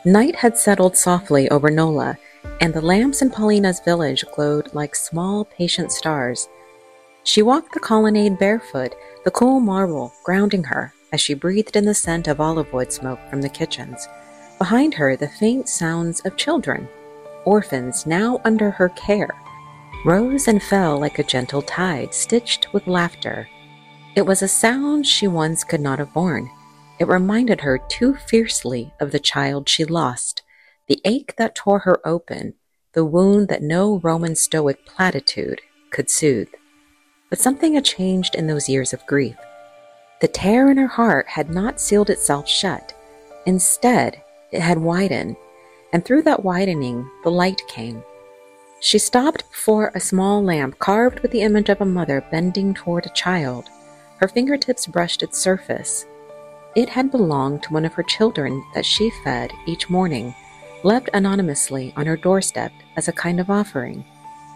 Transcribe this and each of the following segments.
Night had settled softly over Nola, and the lamps in Paulina's village glowed like small, patient stars. She walked the colonnade barefoot, the cool marble grounding her as she breathed in the scent of olive wood smoke from the kitchens. Behind her, the faint sounds of children, orphans now under her care, rose and fell like a gentle tide stitched with laughter. It was a sound she once could not have borne. It reminded her too fiercely of the child she lost, the ache that tore her open, the wound that no Roman Stoic platitude could soothe. But something had changed in those years of grief. The tear in her heart had not sealed itself shut. Instead, it had widened, and through that widening, the light came. She stopped before a small lamp carved with the image of a mother bending toward a child. Her fingertips brushed its surface. It had belonged to one of her children that she fed each morning, left anonymously on her doorstep as a kind of offering.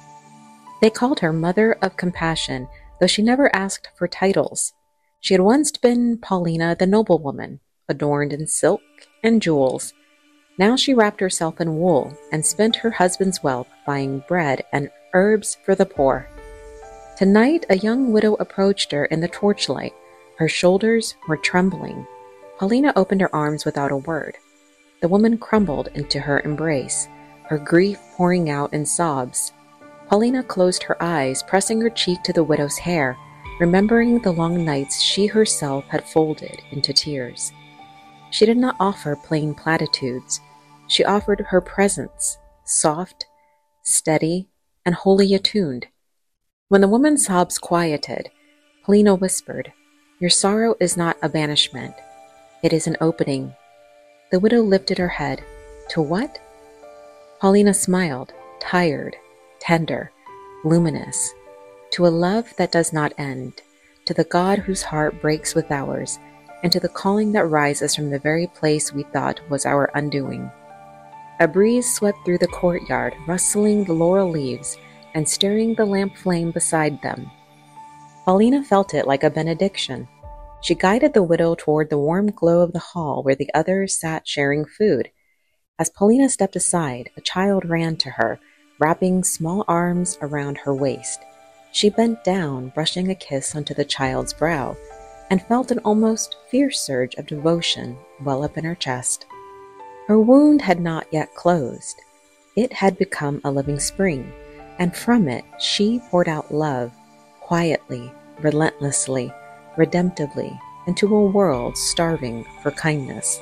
They called her Mother of Compassion, though she never asked for titles. She had once been Paulina the noblewoman, adorned in silk and jewels. Now she wrapped herself in wool and spent her husband's wealth buying bread and herbs for the poor. Tonight, a young widow approached her in the torchlight. Her shoulders were trembling. Paulina opened her arms without a word. The woman crumbled into her embrace, her grief pouring out in sobs. Paulina closed her eyes, pressing her cheek to the widow's hair, remembering the long nights she herself had folded into tears. She did not offer plain platitudes. She offered her presence, soft, steady, and wholly attuned. When the woman's sobs quieted, Paulina whispered, "Your sorrow is not a banishment. It is an opening." The widow lifted her head. "To what?" Paulina smiled, tired, tender, luminous. "To a love that does not end, to the God whose heart breaks with ours, and to the calling that rises from the very place we thought was our undoing." A breeze swept through the courtyard, rustling the laurel leaves and stirring the lamp flame beside them. Paulina felt it like a benediction. She guided the widow toward the warm glow of the hall where the others sat sharing food. As Paulina stepped aside, a child ran to her, wrapping small arms around her waist. She bent down, brushing a kiss onto the child's brow, and felt an almost fierce surge of devotion well up in her chest. Her wound had not yet closed. It had become a living spring, and from it she poured out love, quietly, relentlessly, redemptively, into a world starving for kindness.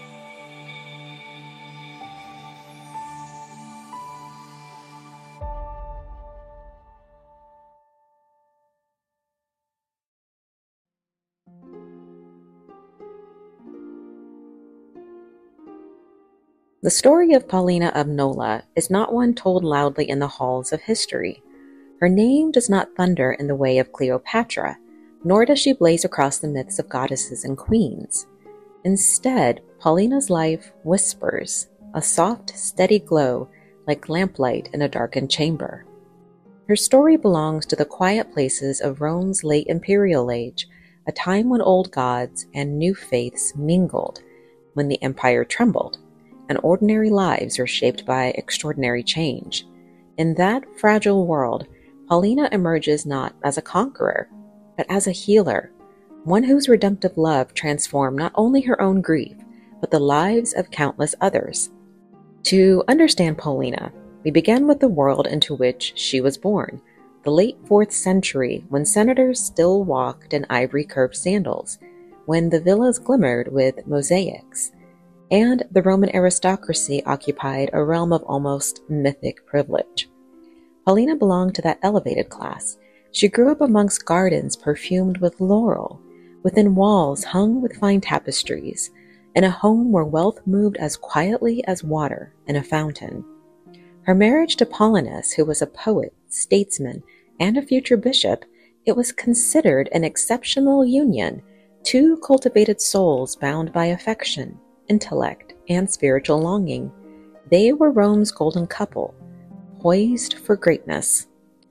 The story of Paulina of Nola is not one told loudly in the halls of history. Her name does not thunder in the way of Cleopatra, nor does she blaze across the myths of goddesses and queens. Instead, Paulina's life whispers, a soft, steady glow like lamplight in a darkened chamber. Her story belongs to the quiet places of Rome's late imperial age, a time when old gods and new faiths mingled, when the empire trembled, and ordinary lives were shaped by extraordinary change. In that fragile world, Paulina emerges not as a conqueror, but as a healer, one whose redemptive love transformed not only her own grief, but the lives of countless others. To understand Paulina, we begin with the world into which she was born, the late 4th century, when senators still walked in ivory-curved sandals, when the villas glimmered with mosaics, and the Roman aristocracy occupied a realm of almost mythic privilege. Paulina belonged to that elevated class. She grew up amongst gardens perfumed with laurel, within walls hung with fine tapestries, in a home where wealth moved as quietly as water in a fountain. Her marriage to Paulinus, who was a poet, statesman, and a future bishop, it was considered an exceptional union, two cultivated souls bound by affection, intellect, and spiritual longing. They were Rome's golden couple, poised for greatness.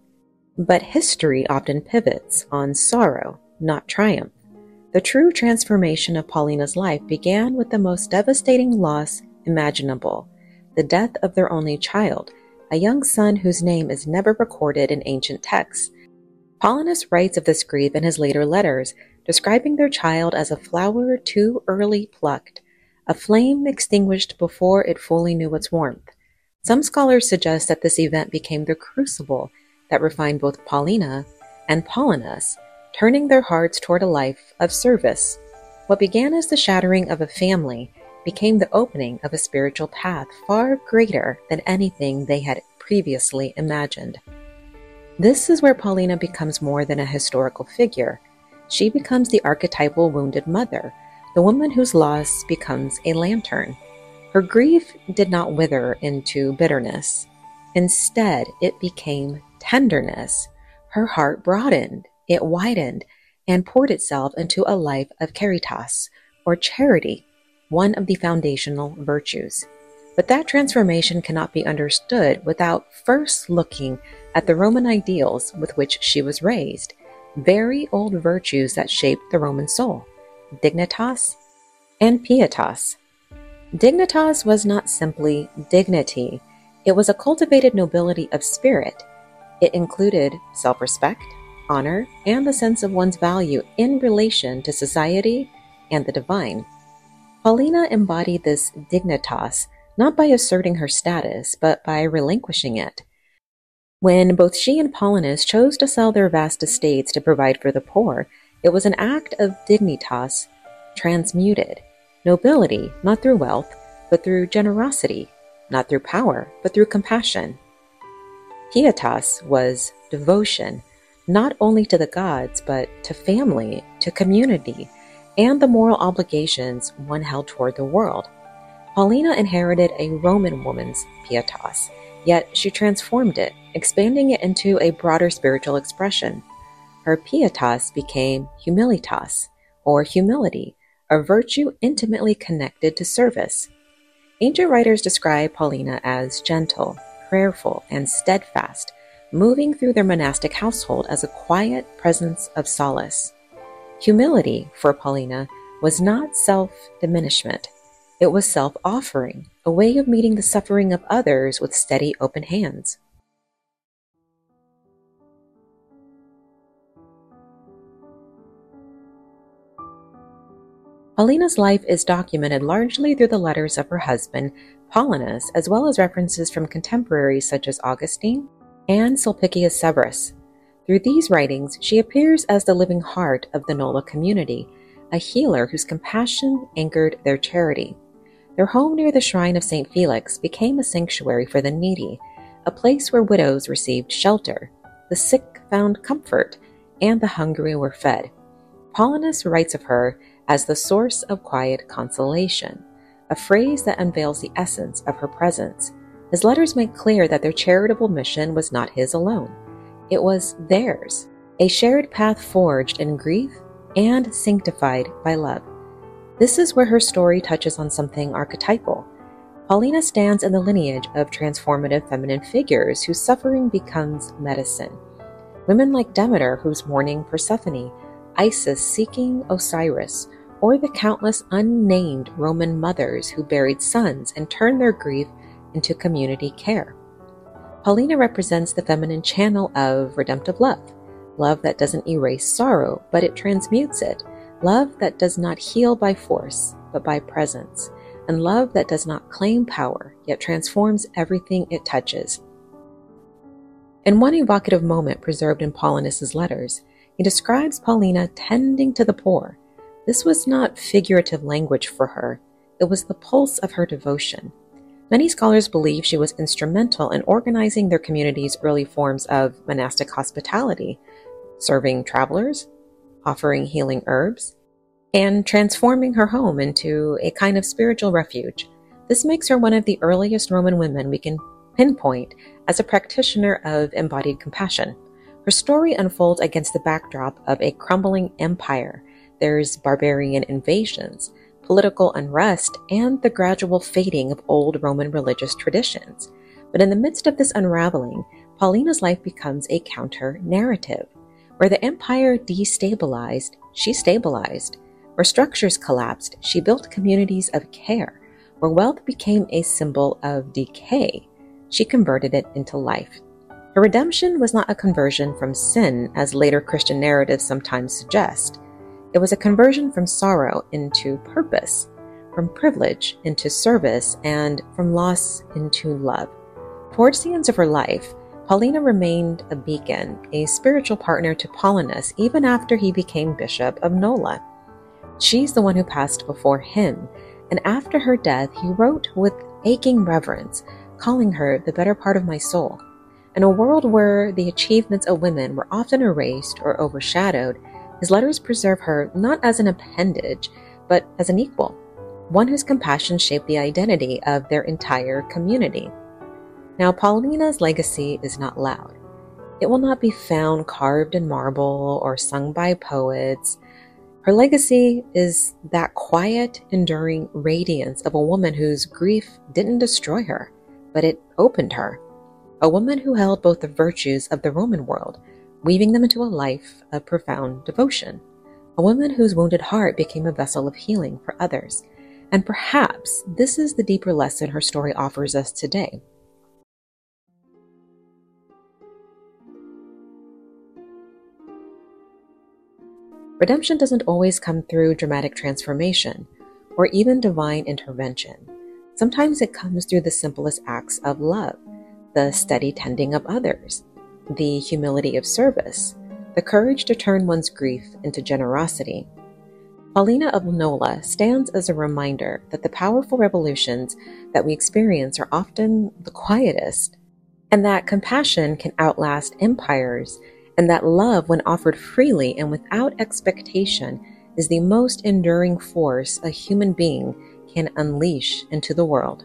But history often pivots on sorrow, not triumph. The true transformation of Paulina's life began with the most devastating loss imaginable: the death of their only child, a young son whose name is never recorded in ancient texts. Paulinus writes of this grief in his later letters, describing their child as a flower too early plucked, a flame extinguished before it fully knew its warmth. Some scholars suggest that this event became the crucible that refined both Paulina and Paulinus, turning their hearts toward a life of service. What began as the shattering of a family became the opening of a spiritual path far greater than anything they had previously imagined. This is where Paulina becomes more than a historical figure. She becomes the archetypal wounded mother, the woman whose loss becomes a lantern. Her grief did not wither into bitterness. Instead, it became tenderness. Her heart broadened, it widened, and poured itself into a life of caritas, or charity, one of the foundational virtues. But that transformation cannot be understood without first looking at the Roman ideals with which she was raised, very old virtues that shaped the Roman soul: dignitas and pietas. Dignitas was not simply dignity, it was a cultivated nobility of spirit. It included self-respect, honor, and the sense of one's value in relation to society and the divine. Paulina embodied this dignitas not by asserting her status, but by relinquishing it. When both she and Paulinus chose to sell their vast estates to provide for the poor, it was an act of dignitas transmuted. Nobility, not through wealth, but through generosity, not through power, but through compassion. Pietas was devotion, not only to the gods, but to family, to community, and the moral obligations one held toward the world. Paulina inherited a Roman woman's pietas, yet she transformed it, expanding it into a broader spiritual expression. Her pietas became humilitas, or humility, a virtue intimately connected to service. Ancient writers describe Paulina as gentle, prayerful, and steadfast, moving through their monastic household as a quiet presence of solace. Humility, for Paulina, was not self-diminishment. It was self-offering, a way of meeting the suffering of others with steady, open hands. Paulina's life is documented largely through the letters of her husband, Paulinus, as well as references from contemporaries such as Augustine and Sulpicius Severus. Through these writings, she appears as the living heart of the Nola community, a healer whose compassion anchored their charity. Their home near the shrine of St. Felix became a sanctuary for the needy, a place where widows received shelter, the sick found comfort, and the hungry were fed. Paulinus writes of her as the source of quiet consolation, a phrase that unveils the essence of her presence. His letters make clear that their charitable mission was not his alone. It was theirs, a shared path forged in grief and sanctified by love. This is where her story touches on something archetypal. Paulina stands in the lineage of transformative feminine figures whose suffering becomes medicine. Women like Demeter, who's mourning Persephone, Isis seeking Osiris, or the countless unnamed Roman mothers who buried sons and turned their grief into community care. Paulina represents the feminine channel of redemptive love, love that doesn't erase sorrow, but it transmutes it, love that does not heal by force, but by presence, and love that does not claim power, yet transforms everything it touches. In one evocative moment preserved in Paulinus's letters, he describes Paulina tending to the poor. This was not figurative language for her, it was the pulse of her devotion. Many scholars believe she was instrumental in organizing their community's early forms of monastic hospitality, serving travelers, offering healing herbs, and transforming her home into a kind of spiritual refuge. This makes her one of the earliest Roman women we can pinpoint as a practitioner of embodied compassion. Her story unfolds against the backdrop of a crumbling empire. There's barbarian invasions, political unrest, and the gradual fading of old Roman religious traditions. But in the midst of this unraveling, Paulina's life becomes a counter-narrative. Where the empire destabilized, she stabilized. Where structures collapsed, she built communities of care. Where wealth became a symbol of decay, she converted it into life. Her redemption was not a conversion from sin, as later Christian narratives sometimes suggest. It was a conversion from sorrow into purpose, from privilege into service, and from loss into love. Towards the end of her life, Paulina remained a beacon, a spiritual partner to Paulinus even after he became Bishop of Nola. She's the one who passed before him, and after her death he wrote with aching reverence, calling her the better part of my soul. In a world where the achievements of women were often erased or overshadowed, his letters preserve her not as an appendage, but as an equal, one whose compassion shaped the identity of their entire community. Now, Paulina's legacy is not loud. It will not be found carved in marble or sung by poets. Her legacy is that quiet, enduring radiance of a woman whose grief didn't destroy her, but it opened her. A woman who held both the virtues of the Roman world, weaving them into a life of profound devotion. A woman whose wounded heart became a vessel of healing for others. And perhaps this is the deeper lesson her story offers us today. Redemption doesn't always come through dramatic transformation or even divine intervention. Sometimes it comes through the simplest acts of love, the steady tending of others, the humility of service, the courage to turn one's grief into generosity. Paulina of Nola stands as a reminder that the powerful revolutions that we experience are often the quietest, and that compassion can outlast empires, and that love, when offered freely and without expectation, is the most enduring force a human being can unleash into the world.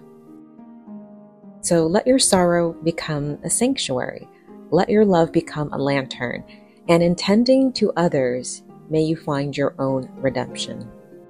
So let your sorrow become a sanctuary. Let your love become a lantern. And in tending to others, may you find your own redemption.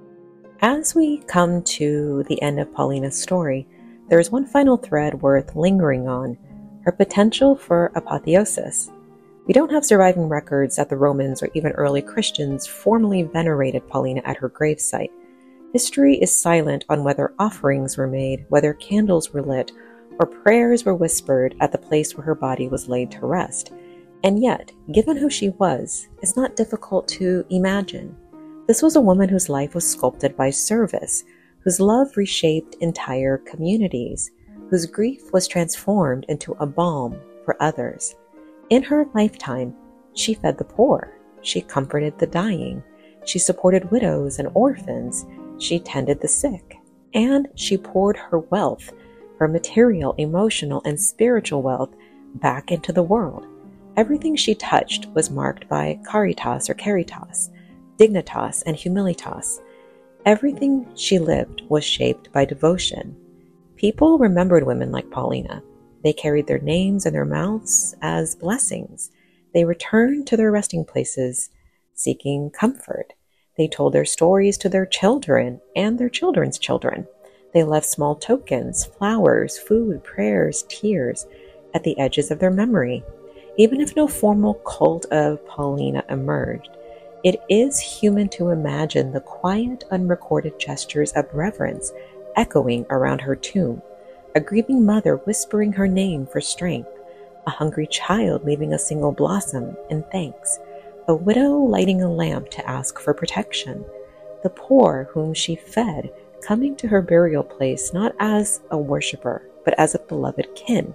As we come to the end of Paulina's story, there is one final thread worth lingering on, her potential for apotheosis. We don't have surviving records that the Romans or even early Christians formally venerated Paulina at her gravesite. History is silent on whether offerings were made, whether candles were lit, or prayers were whispered at the place where her body was laid to rest. And yet, given who she was, it's not difficult to imagine. This was a woman whose life was sculpted by service, whose love reshaped entire communities, whose grief was transformed into a balm for others. In her lifetime, she fed the poor, she comforted the dying, she supported widows and orphans, she tended the sick, and she poured her wealth, her material, emotional, and spiritual wealth, back into the world. Everything she touched was marked by caritas or caritas, dignitas and humilitas. Everything she lived was shaped by devotion. People remembered women like Paulina. They carried their names in their mouths as blessings. They returned to their resting places, seeking comfort. They told their stories to their children and their children's children. They left small tokens, flowers, food, prayers, tears at the edges of their memory. Even if no formal cult of Paulina emerged, it is human to imagine the quiet, unrecorded gestures of reverence echoing around her tomb. A grieving mother whispering her name for strength, a hungry child leaving a single blossom in thanks, a widow lighting a lamp to ask for protection, the poor whom she fed coming to her burial place not as a worshiper, but as a beloved kin.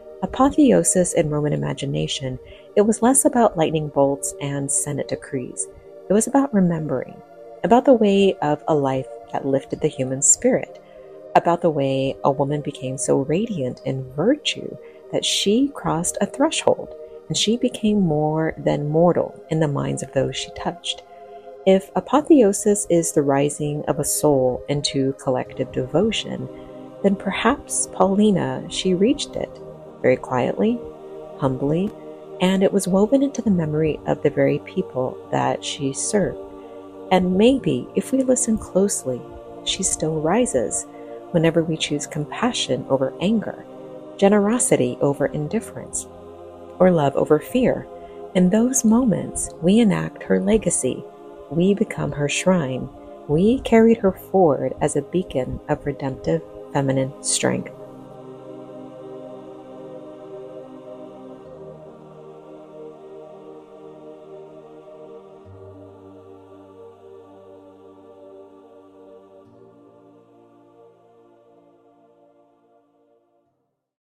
Apotheosis in Roman imagination, it was less about lightning bolts and Senate decrees. It was about remembering, about the way of a life that lifted the human spirit, about the way a woman became so radiant in virtue that she crossed a threshold and she became more than mortal in the minds of those she touched. If apotheosis is the rising of a soul into collective devotion, then perhaps Paulina, she reached it very quietly, humbly, and it was woven into the memory of the very people that she served. And maybe, if we listen closely, she still rises whenever we choose compassion over anger, generosity over indifference, or love over fear. In those moments, we enact her legacy. We become her shrine. We carried her forward as a beacon of redemptive feminine strength.